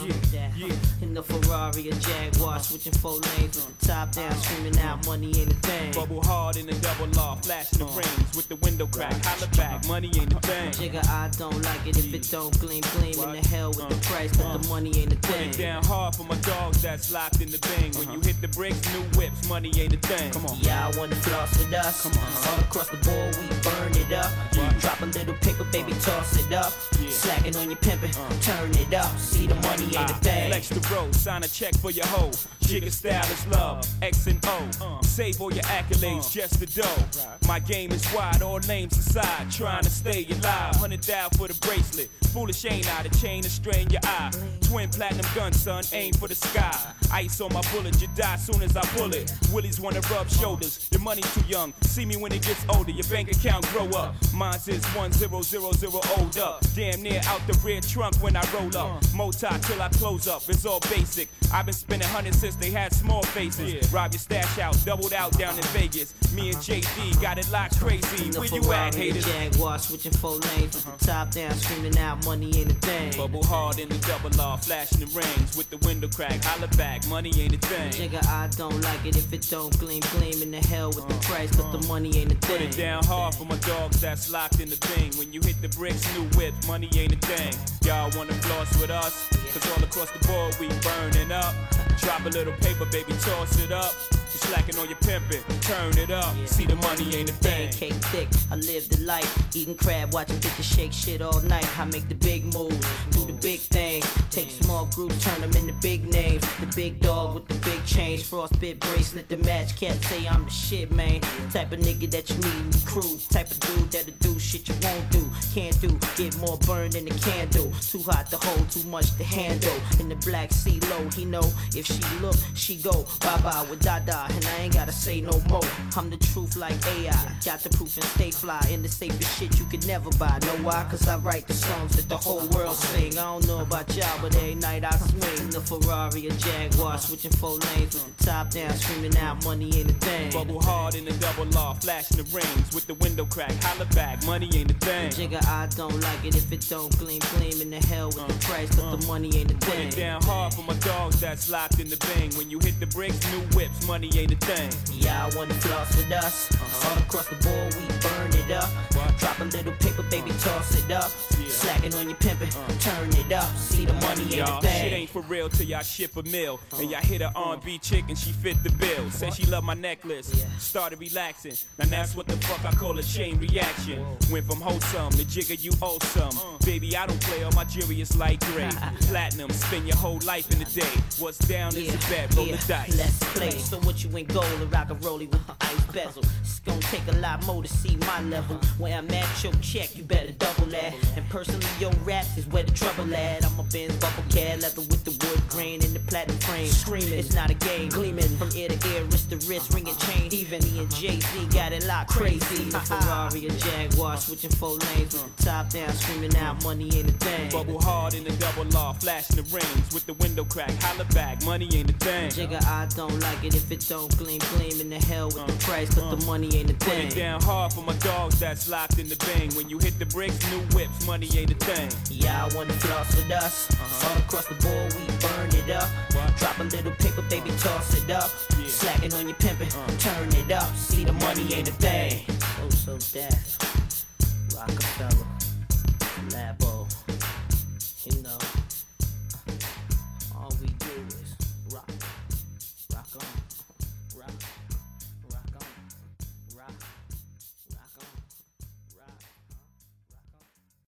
that. In the Ferrari or Jaguar, switching 4 lanes with the top down, screaming out, money ain't a thing. Bubble hard in the double law, flashing the rings with the window crack. Holla back, money ain't a thing. Jigga, I don't like it if it don't gleam. In the hell with the price, but the money ain't a thing. Put it down hard for my dogs that's locked in the bang. When you hit the bricks, new whips, money ain't a thing. Come on. Y'all wanna floss with us? Come on. All across the board, we burn it up. Drop a little paper, baby, toss it up. Slacking on your pimpin', turn it up. See the money ain't a thing. Flex the road, sign a check for your hoe. Jigga style is love, X and O. Save all your accolades, just the dough. My game is wide, all names aside. Trying to stay alive, 100 down for the bracelet. Foolish ain't I, the chain to strain your eye. Twin platinum gun, son, aim for the sky. Ice on my bullet, you die soon as I pull it. Willies wanna rub shoulders, your money too young. See me when it gets older, your bank account grow up. Mine's is 1000 old up. Damn near out the rear trunk when I roll up. Moti till I close up, it's all basic. I've been spending hundreds since they had small faces. Rob your stash out, doubled out down in Vegas. Me and JD got it locked crazy. Where you at, haters? Jaguar, switching 4 lanes with the top down, screaming out, money ain't a thing. Bubble hard in the double law, flashing the rings with the window crack. Holla back, money ain't a thing. Jigga, I don't like it if it don't gleam. In the hell with the price, but the money ain't a thing. Put it down hard for my dogs that's locked in the thing. When you hit the bricks, new whip, money ain't a thing. Y'all wanna floss with us? Cause all across the board we burning up. Drop a little paper, baby, toss it up. You slacking on your pimpin', turn it up. See the money ain't a thing. Cake thick, I live the life. Eating crab, watching bitches shake shit all night. I make the big moves, do the big thing. Take small groups, turn them into big names. The big dog with the big change. Frostbit bracelet, the match cat say I'm the shit, man. Type of nigga that you need in the crew. Type of dude that'll do shit you won't do. Can't do, get more burned than a candle. Too hot to hold, too much to handle. In the black sea low, he know if she look, she go. Bye-bye with Dada, and I ain't gotta say no more. I'm the truth like AI. Got the proof and stay fly. In the safest shit you could never buy. Know why? Cause I write the songs that the whole world sing. I don't know about y'all, but every night I swing. The Ferrari or Jaguar, switching 4 lanes with the top down, screaming out, money ain't a thing. Bubble hard in the double law, flashing the rings with the window crack. Holla back, money ain't a thing. Jigga, I don't like it if it don't gleam. In the hell with the price, but the money ain't a thing. Put it down hard for my dogs that's locked in the bang. When you hit the bricks, new whips, money ain't a thing. Y'all wanna floss with us? All across the board, we burn it up. Drop a little paper, baby, toss it up. Slacking on your pimpin', turn it up. See the money ain't a thing. Shit ain't for real till y'all ship a meal. And y'all hit a R&B chick and she fit the bill. Said she loved my necklace, started relaxing. Now that's what the fuck I call a chain reaction. Went from wholesome to jigger, you awesome. Baby, I don't play, all my jewelry is light gray. Platinum, spend your whole life in the day. What's down is a bet, roll the dice. Let's play. So what you ain't gold and rock a rollie with the ice bezel. It's gonna take a lot more to see my level. Where I'm at, your check, you better double that. And personally, your raps is where the trouble at. I'm a Benz bubble cat, leather with the wood grain and the platinum frame. Screaming, it's not a game. Gleaming from ear to ear, wrist to wrist, ringing chain. Even me and Jay-Z got it locked crazy. A Ferrari or Jaguar, switching 4 lanes with the top down, screaming out, money ain't a thing. Bubble hard in the double law, flashing the rings with the window crack. Holla back, money ain't a thing. Jigga, I don't like it if it don't gleam. In the hell with the price, but the money ain't a thing. Put it down hard for my dogs that's locked in the bang. When you hit the bricks, new whips, money ain't a thing. Y'all wanna floss with us? All across the board, we burn it up. Drop a little paper, baby, toss it up. Slacking on your pimpin', turn it up. See the money ain't a thing. So that Rockefeller.